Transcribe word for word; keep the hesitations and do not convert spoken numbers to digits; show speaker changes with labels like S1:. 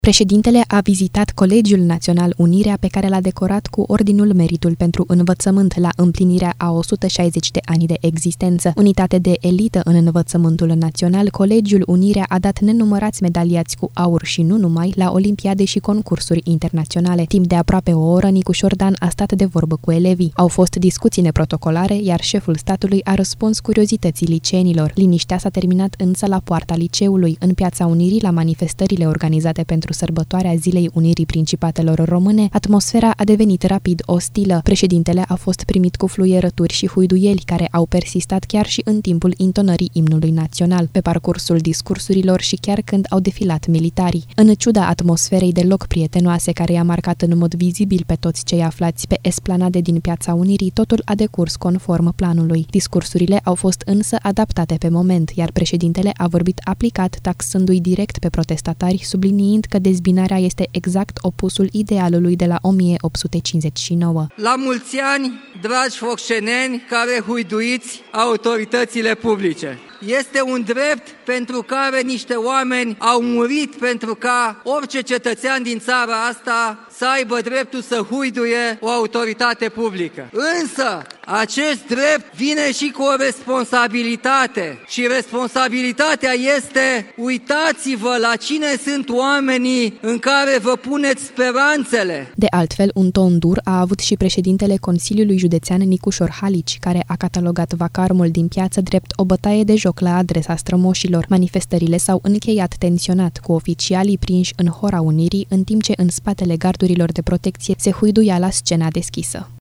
S1: Președintele a vizitat Colegiul Național Unirea, pe care l-a decorat cu Ordinul Meritul pentru Învățământ la împlinirea a o sută șaizeci de ani de existență. Unitate de elită în învățământul național, Colegiul Unirea a dat nenumărați medaliați cu aur și nu numai la olimpiade și concursuri internaționale. Timp de aproape o oră, Nicu Șordan a stat de vorbă cu elevii. Au fost discuții neprotocolare, iar șeful statului a răspuns curiozității liceenilor. Liniștea s-a terminat însă la poarta liceului, în Piața Unirii, la manifestările organizate pentru sărbătoarea Zilei Unirii Principatelor Române. Atmosfera a devenit rapid ostilă. Președintele a fost primit cu fluierături și huiduieli care au persistat chiar și în timpul intonării imnului național, pe parcursul discursurilor și chiar când au defilat militarii. În ciuda atmosferei deloc prietenoase care i-a marcat în mod vizibil pe toți cei aflați pe esplanade din Piața Unirii, totul a decurs conform planului. Discursurile au fost însă adaptate pe moment, iar președintele a vorbit aplicat, taxându-i direct pe protestatari, subliniind că dezbinarea este exact opusul idealului de la o mie opt sute cincizeci și nouă.
S2: La mulți ani, dragi focșeneni care huiduiți autoritățile publice! Este un drept pentru care niște oameni au murit pentru ca orice cetățean din țara asta să aibă dreptul să huiduie o autoritate publică. Însă, acest drept vine și cu o responsabilitate și responsabilitatea este: uitați-vă la cine sunt oamenii în care vă puneți speranțele.
S1: De altfel, un ton dur a avut și președintele Consiliului Județean Nicușor Halici, care a catalogat vacarmul din piață drept o bătaie de joc la adresa strămoșilor. Manifestările s-au încheiat tensionat, cu oficialii prinși în Hora Unirii, în timp ce în spatele gardurilor de protecție se huiduia la scena deschisă.